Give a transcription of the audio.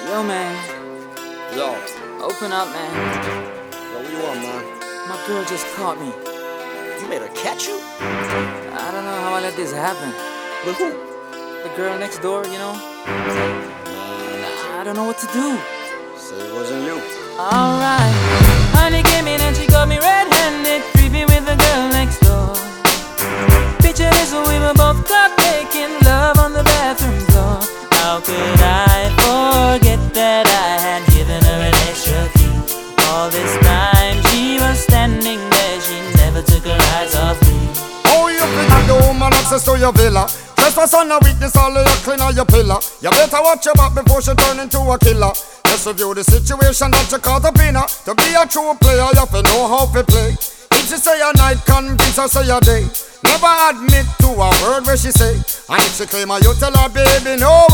Yo, man. Yo. Open up, man. Yo, what you want, man? My girl just caught me. You made her catch you? I don't know how I let this happen. With who? The girl next door, you know? I don't know what to do. Say it wasn't you. Alright. Honey came in and she got me red-handed, creepy with the girl next door. Picture this, we were both caught making love on the bathroom floor. How could I forget that I had given her an extra key? All this time she was standing there, she never took her eyes off me. Oh, you think the woman access to your villa? Trespass on a weakness, all of your clean on your pillar. You better watch your back before she turn into a killer. Just review the situation that you caught up in her. To be a true player, you have to know how to play. If she say a night, convince her say a day. Never admit to a word where she say. And if she claim her, you tell her, baby, no.